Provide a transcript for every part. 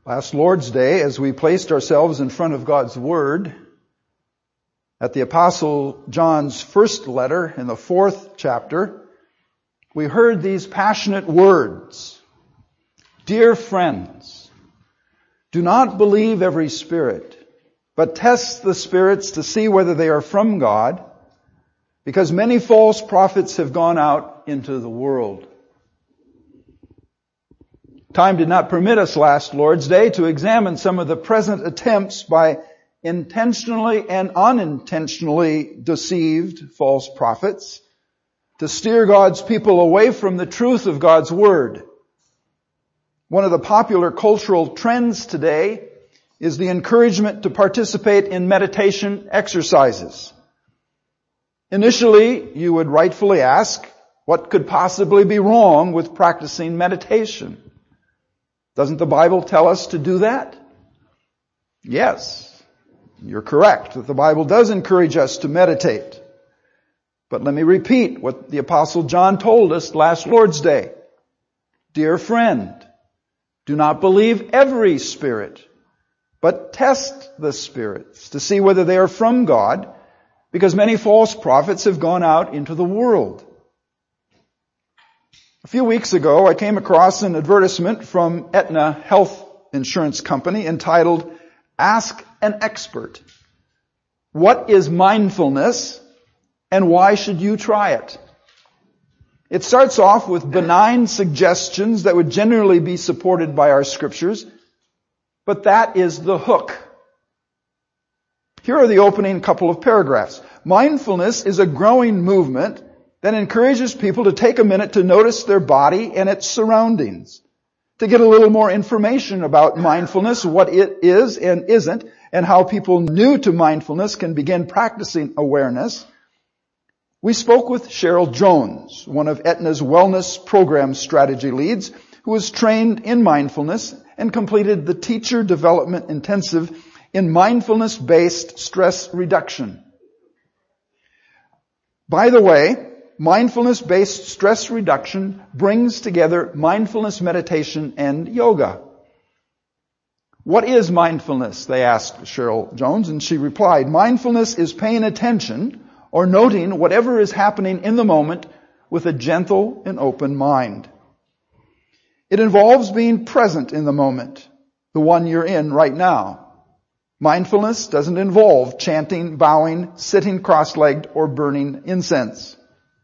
Last Lord's Day, as we placed ourselves in front of God's Word, at the Apostle John's first letter in the 4th chapter, we heard these passionate words. Dear friends, do not believe every spirit, but test the spirits to see whether they are from God, because many false prophets have gone out into the world. Time did not permit us last Lord's Day to examine some of the present attempts by intentionally and unintentionally deceived false prophets to steer God's people away from the truth of God's Word. One of the popular cultural trends today is the encouragement to participate in meditation exercises. Initially, you would rightfully ask, what could possibly be wrong with practicing meditation? Doesn't the Bible tell us to do that? Yes, you're correct that the Bible does encourage us to meditate. But let me repeat what the Apostle John told us last Lord's Day. Dear friend, do not believe every spirit, but test the spirits to see whether they are from God, because many false prophets have gone out into the world. A few weeks ago, I came across an advertisement from Aetna Health Insurance Company entitled, Ask an Expert. What is mindfulness and why should you try it? It starts off with benign suggestions that would generally be supported by our scriptures, but that is the hook. Here are the opening couple of paragraphs. Mindfulness is a growing movement that encourages people to take a minute to notice their body and its surroundings, to get a little more information about mindfulness, what it is and isn't, and how people new to mindfulness can begin practicing awareness. We spoke with Cheryl Jones, one of Aetna's wellness program strategy leads, who was trained in mindfulness and completed the Teacher Development Intensive in Mindfulness-Based Stress Reduction. By the way, mindfulness-based stress reduction brings together mindfulness meditation and yoga. What is mindfulness? They asked Cheryl Jones, and she replied, mindfulness is paying attention or noting whatever is happening in the moment with a gentle and open mind. It involves being present in the moment, the one you're in right now. Mindfulness doesn't involve chanting, bowing, sitting cross-legged, or burning incense.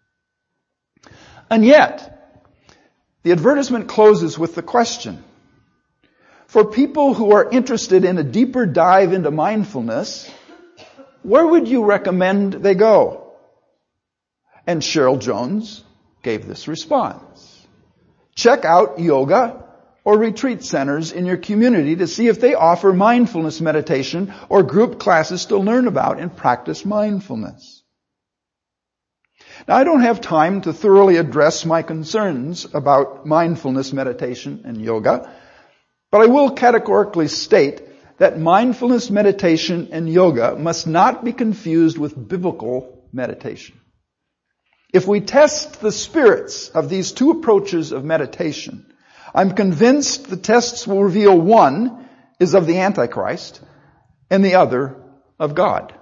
And yet, the advertisement closes with the question, for people who are interested in a deeper dive into mindfulness, where would you recommend they go? And Cheryl Jones gave this response. Check out yoga or retreat centers in your community to see if they offer mindfulness meditation or group classes to learn about and practice mindfulness. Now, I don't have time to thoroughly address my concerns about mindfulness meditation and yoga, but I will categorically state that mindfulness meditation and yoga must not be confused with biblical meditation. If we test the spirits of these two approaches of meditation, I'm convinced the tests will reveal one is of the Antichrist and the other of God.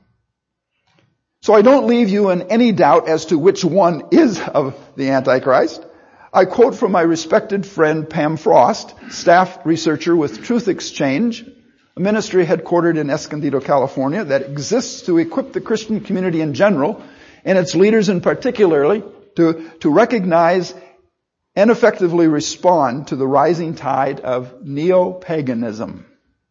So I don't leave you in any doubt as to which one is of the Antichrist. I quote from my respected friend Pam Frost, staff researcher with Truth Exchange, a ministry headquartered in Escondido, California, that exists to equip the Christian community in general and its leaders in particularly to recognize and effectively respond to the rising tide of neo-paganism.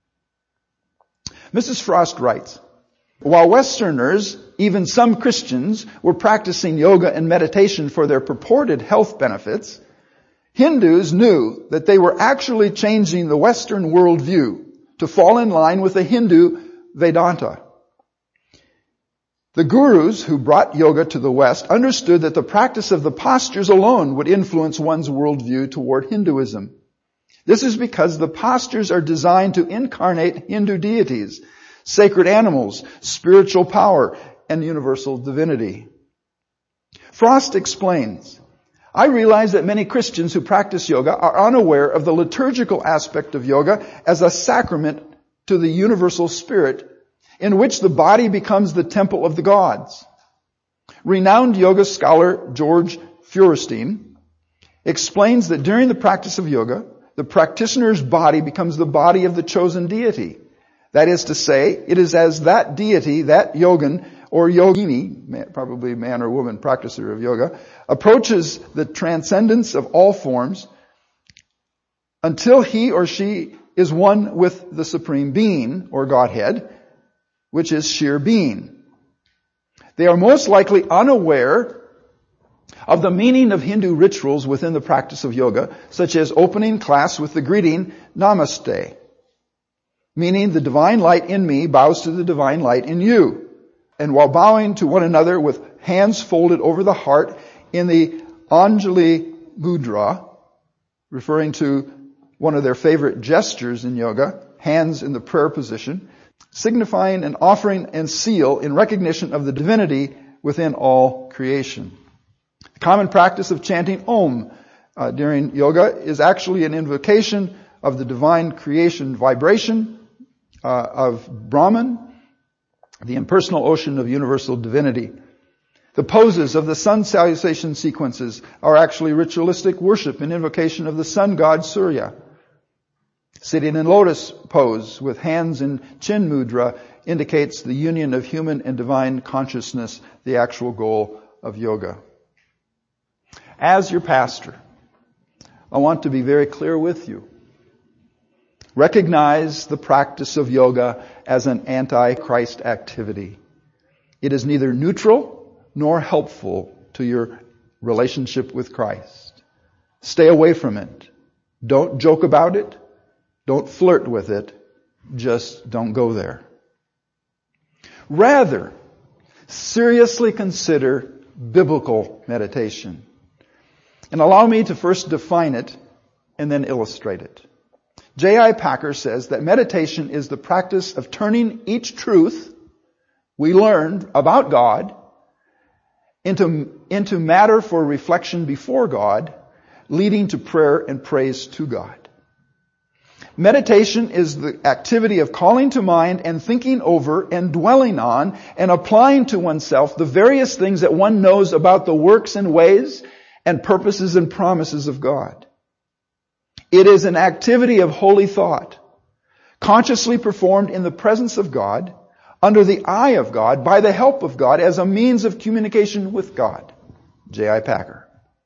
Mrs. Frost writes, while Westerners, even some Christians, were practicing yoga and meditation for their purported health benefits, Hindus knew that they were actually changing the Western worldview to fall in line with the Hindu Vedanta. The gurus who brought yoga to the West understood that the practice of the postures alone would influence one's worldview toward Hinduism. This is because the postures are designed to incarnate Hindu deities, sacred animals, spiritual power, and universal divinity. Frost explains, I realize that many Christians who practice yoga are unaware of the liturgical aspect of yoga as a sacrament to the universal spirit in which the body becomes the temple of the gods. Renowned yoga scholar George Feuerstein explains that during the practice of yoga, the practitioner's body becomes the body of the chosen deity. That is to say, it is as that deity, that yogin or yogini, probably man or woman practicer of yoga, approaches the transcendence of all forms until he or she is one with the Supreme Being or Godhead, which is sheer being. They are most likely unaware of the meaning of Hindu rituals within the practice of yoga, such as opening class with the greeting, Namaste, meaning the divine light in me bows to the divine light in you. And while bowing to one another with hands folded over the heart in the Anjali Mudra, referring to one of their favorite gestures in yoga, hands in the prayer position, signifying an offering and seal in recognition of the divinity within all creation. The common practice of chanting Om during yoga is actually an invocation of the divine creation vibration of Brahman, the impersonal ocean of universal divinity. The poses of the sun salutation sequences are actually ritualistic worship and invocation of the sun god Surya. Sitting in lotus pose with hands in chin mudra indicates the union of human and divine consciousness, the actual goal of yoga. As your pastor, I want to be very clear with you. Recognize the practice of yoga as an anti-Christ activity. It is neither neutral nor helpful to your relationship with Christ. Stay away from it. Don't joke about it. Don't flirt with it. Just don't go there. Rather, seriously consider biblical meditation. And allow me to first define it and then illustrate it. J.I. Packer says that meditation is the practice of turning each truth we learned about God into matter for reflection before God, leading to prayer and praise to God. Meditation is the activity of calling to mind and thinking over and dwelling on and applying to oneself the various things that one knows about the works and ways and purposes and promises of God. It is an activity of holy thought, consciously performed in the presence of God, under the eye of God, by the help of God, as a means of communication with God. J.I. Packer.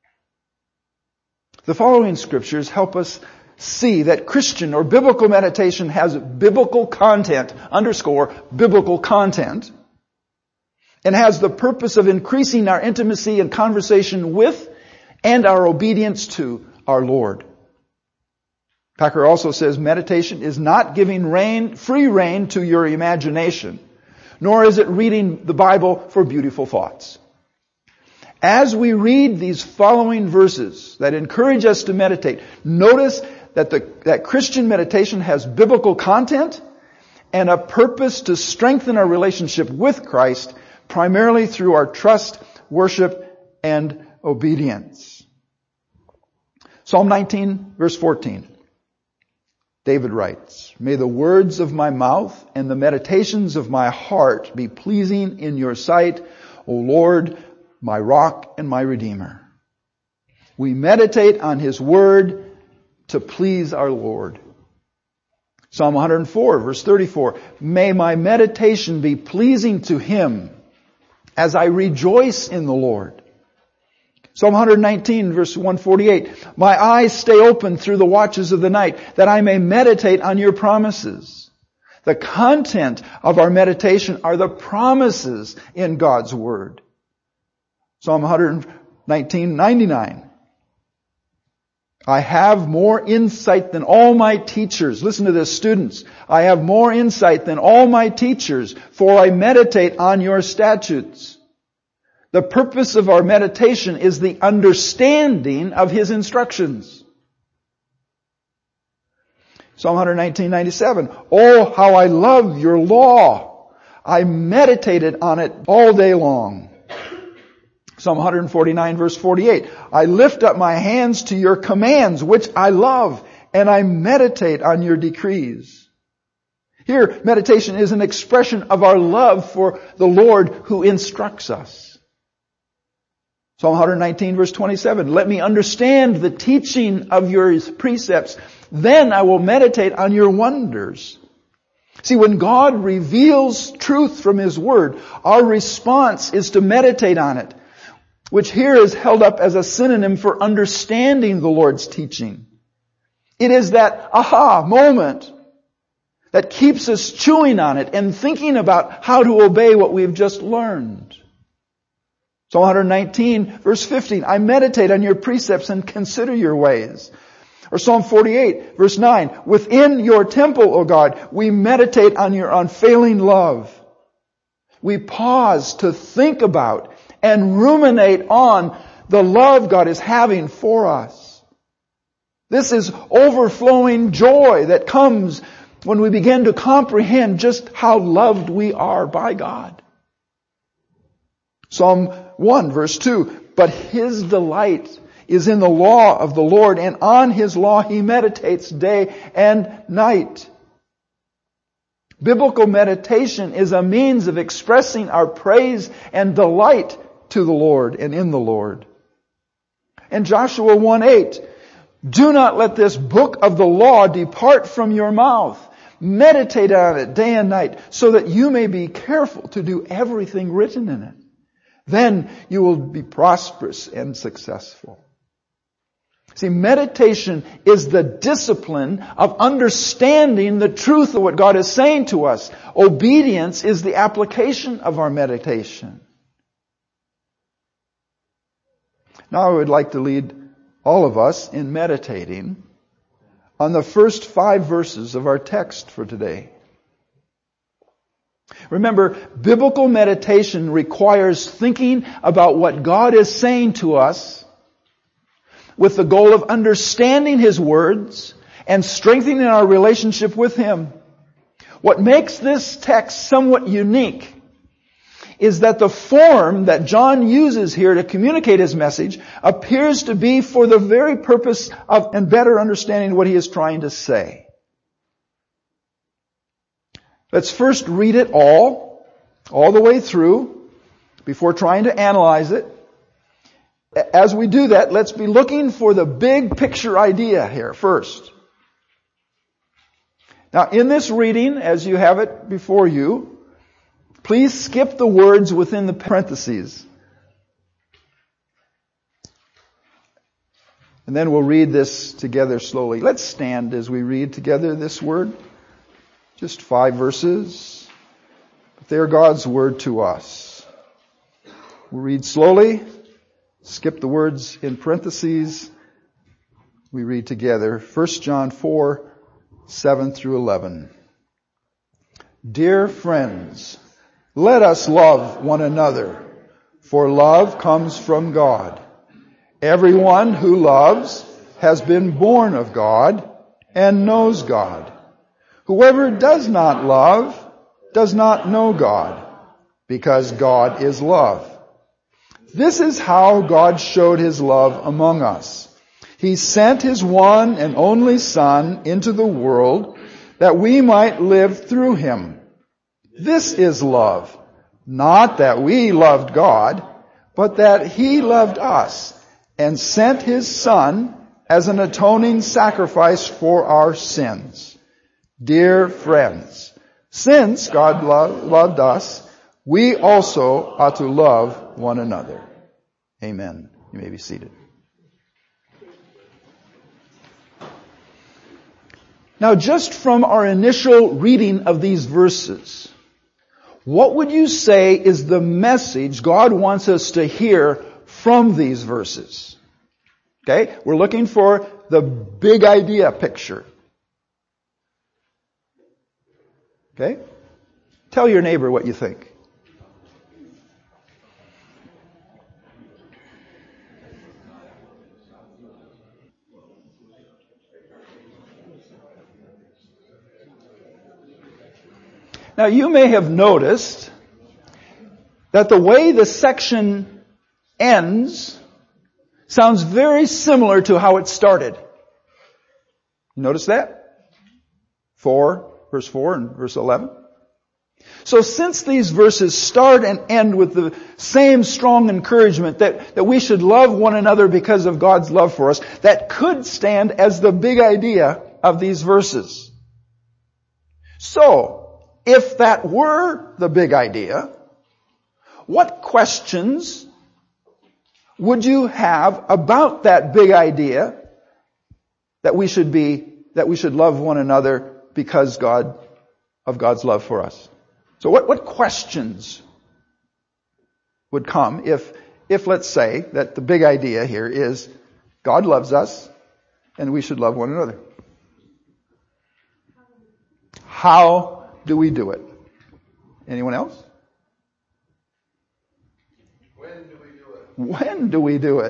The following scriptures help us see that Christian or biblical meditation has biblical content, biblical content, and has the purpose of increasing our intimacy and conversation with and our obedience to our Lord. Packer also says meditation is not giving free rein to your imagination, nor is it reading the Bible for beautiful thoughts. As we read these following verses that encourage us to meditate, notice that Christian meditation has biblical content and a purpose to strengthen our relationship with Christ, primarily through our trust, worship, and obedience. Psalm 19, verse 14. David writes, "May the words of my mouth and the meditations of my heart be pleasing in your sight, O Lord, my rock and my redeemer." We meditate on His word to please our Lord. Psalm 104, verse 34, "May my meditation be pleasing to Him as I rejoice in the Lord." Psalm 119, verse 148, "My eyes stay open through the watches of the night, that I may meditate on your promises." The content of our meditation are the promises in God's Word. Psalm 119:99, "I have more insight than all my teachers." Listen to this, students. "I have more insight than all my teachers, for I meditate on your statutes." The purpose of our meditation is the understanding of His instructions. Psalm 119:97, "Oh, how I love your law. I meditated on it all day long." Psalm 149 verse 48. I lift up my hands to your commands, which I love, and I meditate on your decrees. Here, meditation is an expression of our love for the Lord who instructs us. Psalm 119 verse 27. Let me understand the teaching of your precepts. Then I will meditate on your wonders. See, when God reveals truth from His Word, our response is to meditate on it, which here is held up as a synonym for understanding the Lord's teaching. It is that aha moment that keeps us chewing on it and thinking about how to obey what we've just learned. Psalm 119 verse 15, I meditate on your precepts and consider your ways. Or Psalm 48 verse 9, within your temple, O God, we meditate on your unfailing love. We pause to think about and ruminate on the love God is having for us. This is overflowing joy that comes when we begin to comprehend just how loved we are by God. Psalm 1 verse 2, but His delight is in the law of the Lord, and on His law He meditates day and night. Biblical meditation is a means of expressing our praise and delight to the Lord and in the Lord. And Joshua 1:8, do not let this book of the law depart from your mouth. Meditate on it day and night, so that you may be careful to do everything written in it. Then you will be prosperous and successful. See, meditation is the discipline of understanding the truth of what God is saying to us. Obedience is the application of our meditation. Now I would like to lead all of us in meditating on the first 5 verses of our text for today. Remember, biblical meditation requires thinking about what God is saying to us with the goal of understanding His words and strengthening our relationship with Him. What makes this text somewhat unique is that the form that John uses here to communicate his message appears to be for the very purpose of and better understanding what he is trying to say. Let's first read it all the way through, before trying to analyze it. As we do that, let's be looking for the big picture idea here first. Now, in this reading, as you have it before you, please skip the words within the parentheses. And then we'll read this together slowly. Let's stand as we read together this word. Just 5 verses. But they're God's word to us. We'll read slowly. Skip the words in parentheses. We read together 1 John 4, 7 through 11. Dear friends, let us love one another, for love comes from God. Everyone who loves has been born of God and knows God. Whoever does not love does not know God, because God is love. This is how God showed His love among us. He sent His one and only Son into the world that we might live through Him. This is love, not that we loved God, but that He loved us and sent His Son as an atoning sacrifice for our sins. Dear friends, since God loved us, we also ought to love one another. Amen. You may be seated. Now, just from our initial reading of these verses, what would you say is the message God wants us to hear from these verses? Okay, we're looking for the big idea picture. Okay? Tell your neighbor what you think. Now, you may have noticed that the way the section ends sounds very similar to how it started. You notice that? 4, verse 4 and verse 11. So since these verses start and end with the same strong encouragement that we should love one another because of God's love for us, that could stand as the big idea of these verses. So, if that were the big idea, what questions would you have about that big idea that we should love one another because of God's love for us? So what questions would come if let's say that the big idea here is God loves us and we should love one another? How do we do it? Anyone else? When do we do it? When do we do it?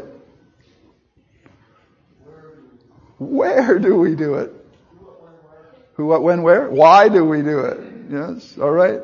Where do we do it? Who, what, when, where? Why do we do it? Yes, all right.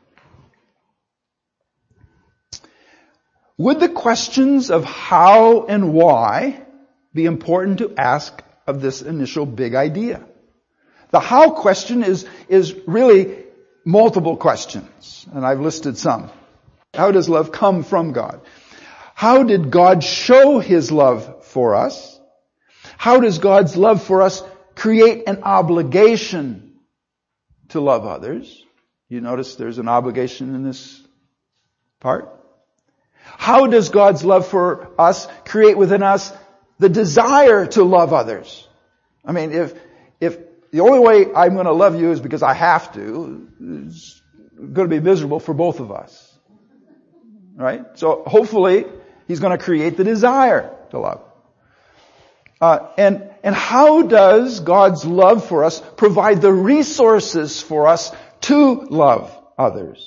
Would the questions of how and why be important to ask of this initial big idea? The how question is really multiple questions, and I've listed some. How does love come from God? How did God show His love for us? How does God's love for us create an obligation to love others? You notice there's an obligation in this part. How does God's love for us create within us the desire to love others? I mean, if the only way I'm going to love you is because I have to, it's going to be miserable for both of us. Right? So hopefully He's going to create the desire to love. And how does God's love for us provide the resources for us to love others?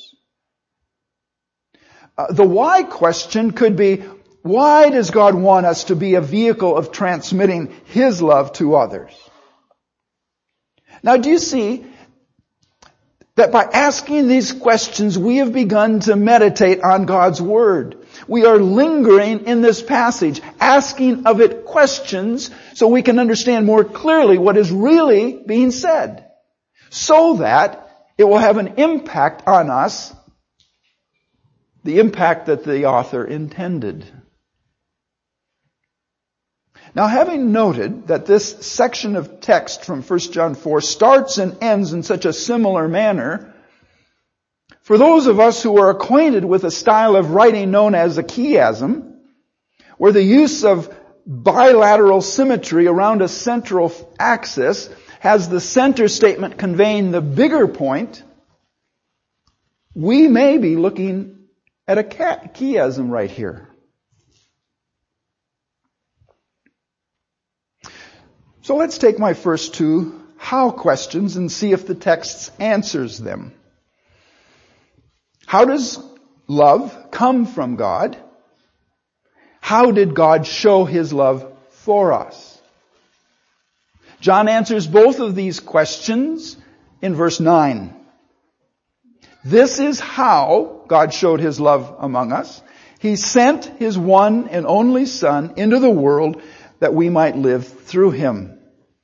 The why question could be, why does God want us to be a vehicle of transmitting His love to others? Now, do you see that by asking these questions, we have begun to meditate on God's Word? We are lingering in this passage, asking of it questions so we can understand more clearly what is really being said, so that it will have an impact on us, the impact that the author intended. Now, having noted that this section of text from 1 John 4 starts and ends in such a similar manner, for those of us who are acquainted with a style of writing known as a chiasm, where the use of bilateral symmetry around a central axis has the center statement conveying the bigger point, we may be looking at a chiasm right here. So let's take my first two how questions and see if the text answers them. How does love come from God? How did God show His love for us? John answers both of these questions in verse 9. This is how God showed His love among us. He sent His one and only Son into the world that we might live through Him.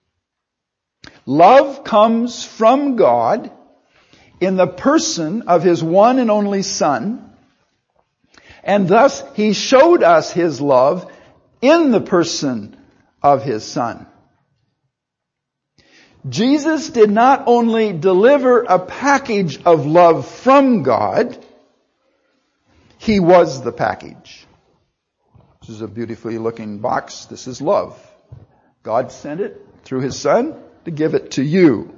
Love comes from God in the person of His one and only Son, and thus He showed us His love in the person of His Son. Jesus did not only deliver a package of love from God, He was the package. This is a beautifully looking box. This is love. God sent it through His Son to give it to you.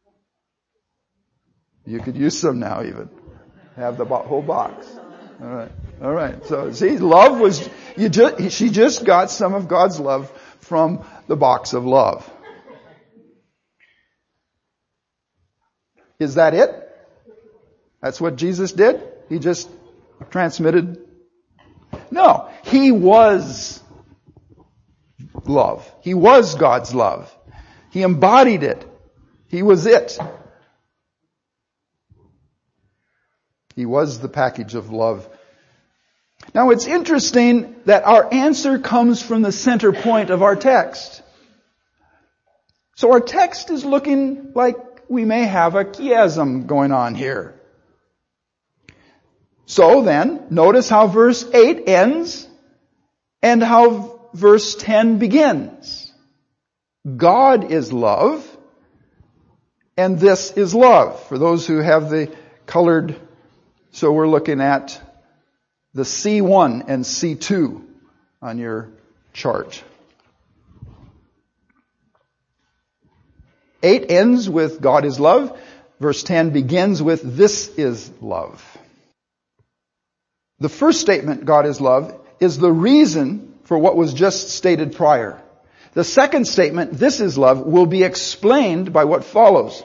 You could use some now even. Have the whole box. All right. So see, love was, she just got some of God's love from the box of love. Is that it? That's what Jesus did? He just transmitted? No. He was love. He was God's love. He embodied it. He was it. He was the package of love. Now it's interesting that our answer comes from the center point of our text. So our text is looking like we may have a chiasm going on here. So then, notice how verse 8 ends and how verse 10 begins. God is love, and this is love. For those who have the colored, so we're looking at the C1 and C2 on your chart. 8 ends with God is love. Verse 10 begins with this is love. The first statement, God is love, is the reason for what was just stated prior. The second statement, this is love, will be explained by what follows.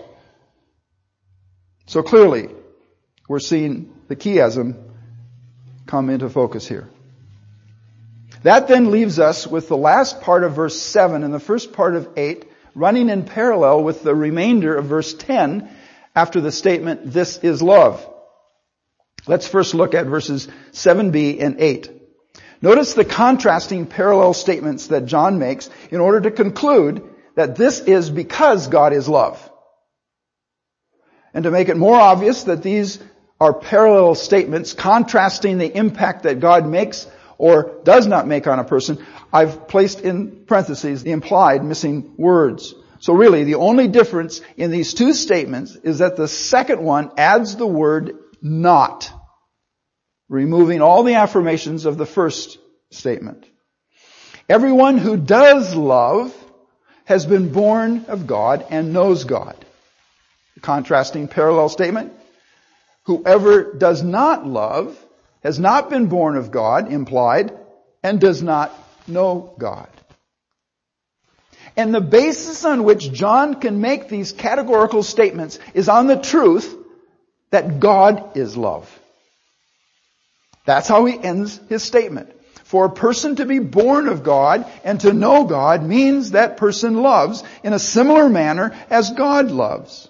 So clearly, we're seeing the chiasm come into focus here. That then leaves us with the last part of verse 7 and the first part of 8 running in parallel with the remainder of verse 10 after the statement, this is love. Let's first look at verses 7b and 8. Notice the contrasting parallel statements that John makes in order to conclude that this is because God is love. And to make it more obvious that these are parallel statements contrasting the impact that God makes or does not make on a person, I've placed in parentheses the implied missing words. So really, the only difference in these two statements is that the second one adds the word not, removing all the affirmations of the first statement. Everyone who does love has been born of God and knows God. The contrasting parallel statement. Whoever does not love has not been born of God, implied, and does not know God. And the basis on which John can make these categorical statements is on the truth that God is love. That's how he ends his statement. For a person to be born of God and to know God means that person loves in a similar manner as God loves.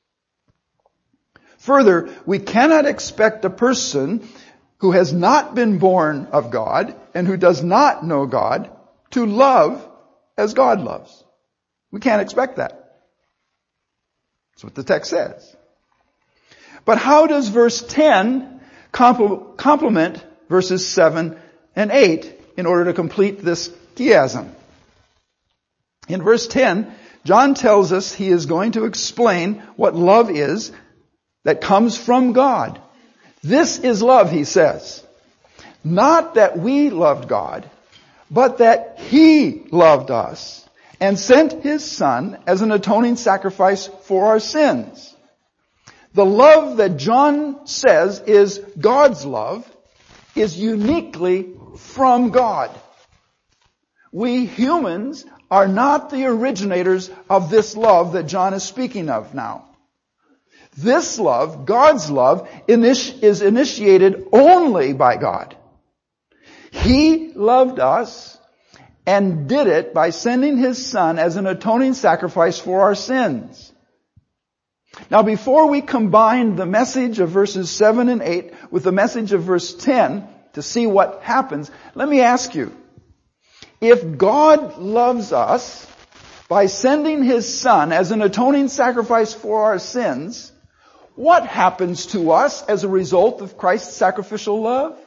Further, we cannot expect a person who has not been born of God and who does not know God to love as God loves. We can't expect that. That's what the text says. But how does verse 10 complement verses 7 and 8 in order to complete this chiasm? In verse 10, John tells us he is going to explain what love is that comes from God. This is love, he says. Not that we loved God, but that He loved us and sent His Son as an atoning sacrifice for our sins. The love that John says is God's love is uniquely from God. We humans are not the originators of this love that John is speaking of now. This love, God's love, is initiated only by God. He loved us and did it by sending His Son as an atoning sacrifice for our sins. Now, before we combine the message of verses 7 and 8 with the message of verse 10 to see what happens, let me ask you, if God loves us by sending His Son as an atoning sacrifice for our sins, what happens to us as a result of Christ's sacrificial love?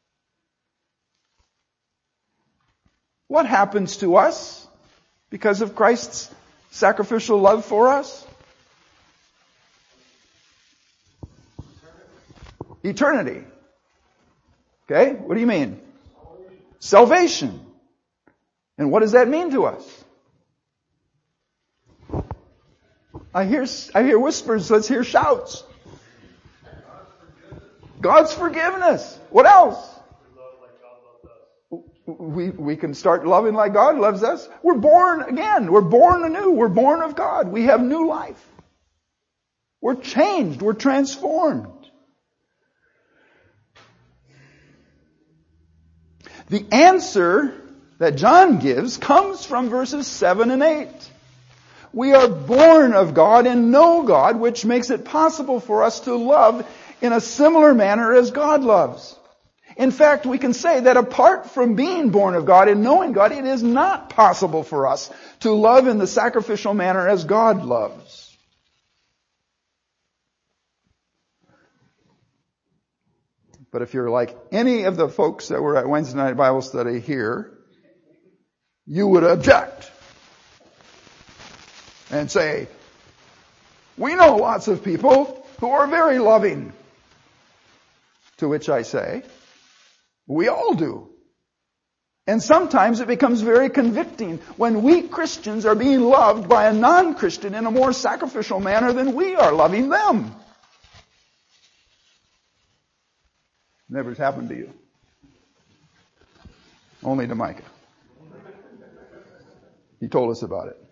What happens to us because of Christ's sacrificial love for us? Eternity. Okay, what do you mean? Salvation. And what does that mean to us? I hear whispers, let's hear shouts. God's forgiveness. What else? We can start loving like God loves us. We're born again. We're born anew. We're born of God. We have new life. We're changed. We're transformed. The answer that John gives comes from verses 7 and 8. We are born of God and know God, which makes it possible for us to love in a similar manner as God loves. In fact, we can say that apart from being born of God and knowing God, it is not possible for us to love in the sacrificial manner as God loves. But if you're like any of the folks that were at Wednesday night Bible study here, you would object and say, we know lots of people who are very loving. To which I say, we all do. And sometimes it becomes very convicting when we Christians are being loved by a non-Christian in a more sacrificial manner than we are loving them. Never has happened to you. Only to Micah. He told us about it.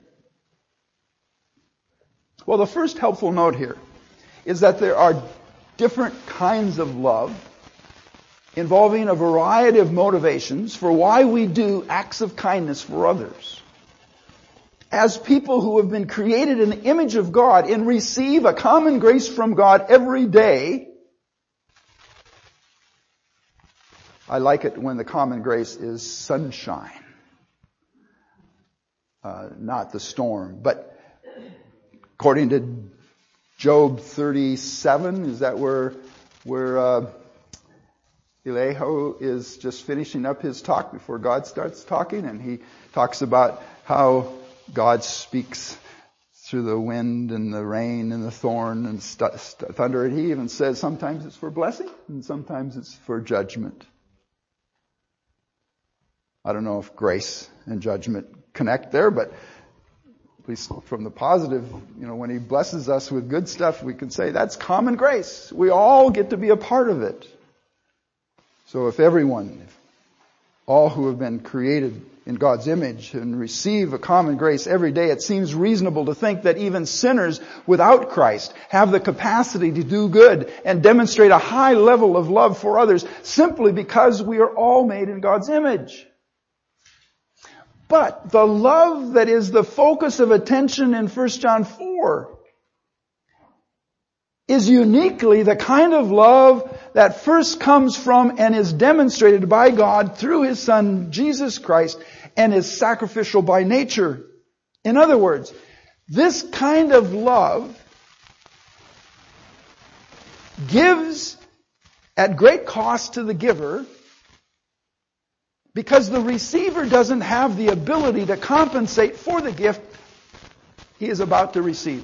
Well, the first helpful note here is that there are different kinds of love involving a variety of motivations for why we do acts of kindness for others. As people who have been created in the image of God and receive a common grace from God every day, I like it when the common grace is sunshine, not the storm. But according to Job 37, is that where Elihu is just finishing up his talk before God starts talking, and he talks about how God speaks through the wind and the rain and the thorn and thunder. And he even says sometimes it's for blessing and sometimes it's for judgment. I don't know if grace and judgment connect there, but at least from the positive, when he blesses us with good stuff, we can say that's common grace. We all get to be a part of it. So if all who have been created in God's image and receive a common grace every day, it seems reasonable to think that even sinners without Christ have the capacity to do good and demonstrate a high level of love for others simply because we are all made in God's image. But the love that is the focus of attention in 1 John 4 is uniquely the kind of love that first comes from and is demonstrated by God through His Son, Jesus Christ, and is sacrificial by nature. In other words, this kind of love gives at great cost to the giver, because the receiver doesn't have the ability to compensate for the gift he is about to receive.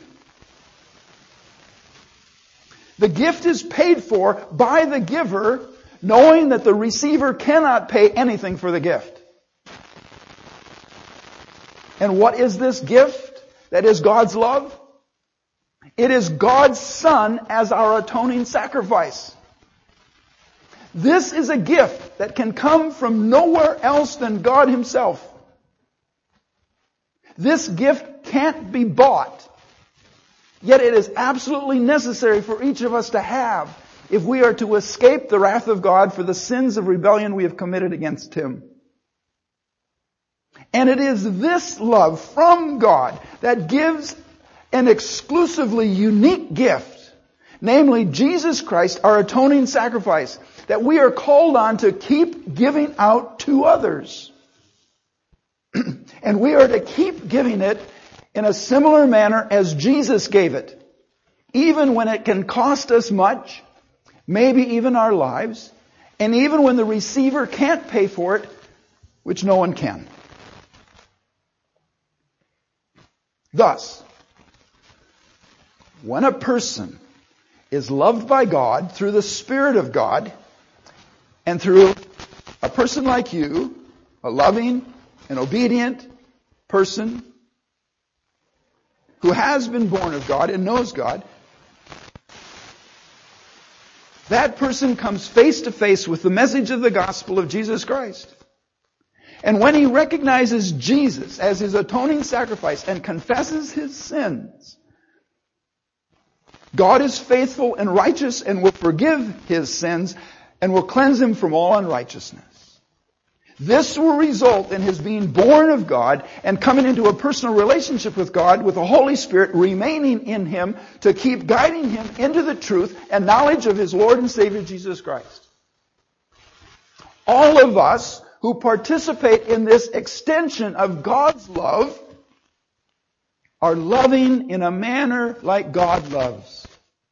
The gift is paid for by the giver, knowing that the receiver cannot pay anything for the gift. And what is this gift that is God's love? It is God's Son as our atoning sacrifice. This is a gift that can come from nowhere else than God Himself. This gift can't be bought, yet it is absolutely necessary for each of us to have if we are to escape the wrath of God for the sins of rebellion we have committed against Him. And it is this love from God that gives an exclusively unique gift, namely Jesus Christ, our atoning sacrifice, that we are called on to keep giving out to others. And we are to keep giving it in a similar manner as Jesus gave it, even when it can cost us much, maybe even our lives, and even when the receiver can't pay for it, which no one can. Thus, when a person is loved by God through the Spirit of God, and through a person like you, a loving and obedient person who has been born of God and knows God, that person comes face to face with the message of the gospel of Jesus Christ. And when he recognizes Jesus as his atoning sacrifice and confesses his sins, God is faithful and righteous and will forgive his sins and will cleanse him from all unrighteousness. This will result in his being born of God and coming into a personal relationship with God, with the Holy Spirit remaining in him to keep guiding him into the truth and knowledge of his Lord and Savior Jesus Christ. All of us who participate in this extension of God's love are loving in a manner like God loves.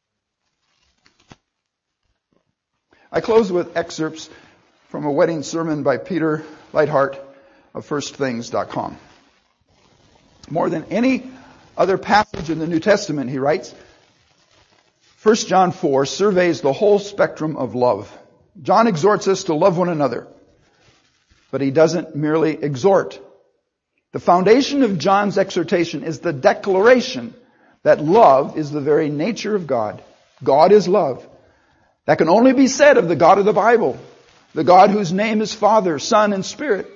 I close with excerpts from a wedding sermon by Peter Leithart of firstthings.com. More than any other passage in the New Testament, he writes, 1 John 4 surveys the whole spectrum of love. John exhorts us to love one another, but he doesn't merely exhort. The foundation of John's exhortation is the declaration that love is the very nature of God. God is love. That can only be said of the God of the Bible, the God whose name is Father, Son, and Spirit.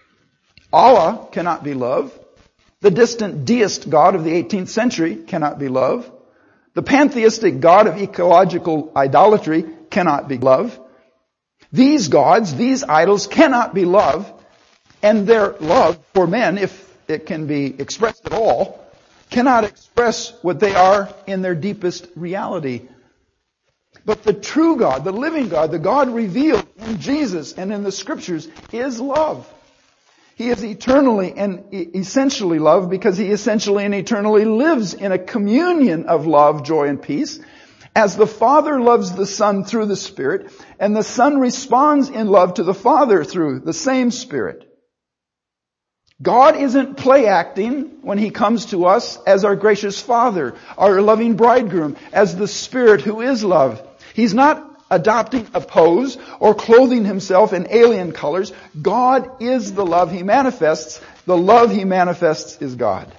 Allah cannot be love. The distant deist God of the 18th century cannot be love. The pantheistic God of ecological idolatry cannot be love. These gods, these idols cannot be love, and their love for men, if it can be expressed at all, cannot express what they are in their deepest reality. But the true God, the living God, the God revealed in Jesus and in the Scriptures is love. He is eternally and essentially love because He essentially and eternally lives in a communion of love, joy, and peace. As the Father loves the Son through the Spirit, and the Son responds in love to the Father through the same Spirit. God isn't play acting when He comes to us as our gracious Father, our loving bridegroom, as the Spirit who is love. He's not adopting a pose or clothing Himself in alien colors. God is the love He manifests. The love He manifests is God.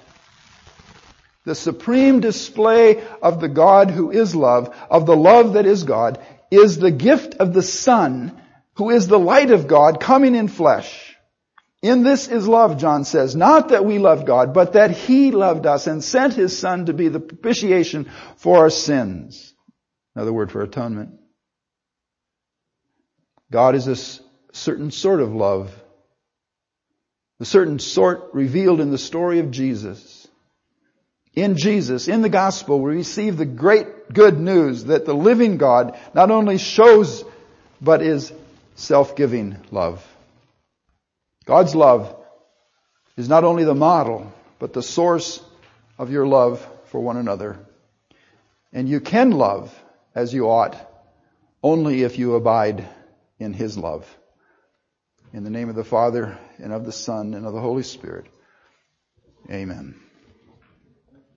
The supreme display of the God who is love, of the love that is God, is the gift of the Son, who is the light of God coming in flesh. In this is love, John says, not that we loved God, but that He loved us and sent His Son to be the propitiation for our sins. Another word for atonement. God is a certain sort of love. A certain sort revealed in the story of Jesus. In Jesus, in the gospel, we receive the great good news that the living God not only shows, but is self-giving love. God's love is not only the model, but the source of your love for one another. And you can love as you ought only if you abide in His love. In the name of the Father, and of the Son, and of the Holy Spirit. Amen.